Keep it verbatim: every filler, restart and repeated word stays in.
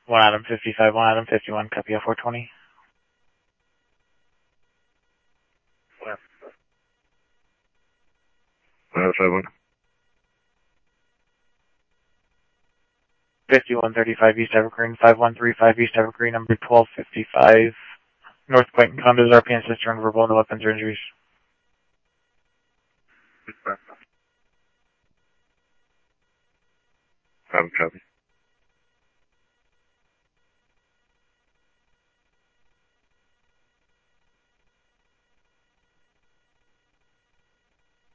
one Adam fifty-five, one Adam fifty-one, copy of four twenty. Yeah. one Adam five one. fifty-one thirty-five East Evergreen, five one three five East Evergreen, number twelve fifty-five. North Quainton condos, R P N sister and verbal, no weapons or injuries. I'm copy.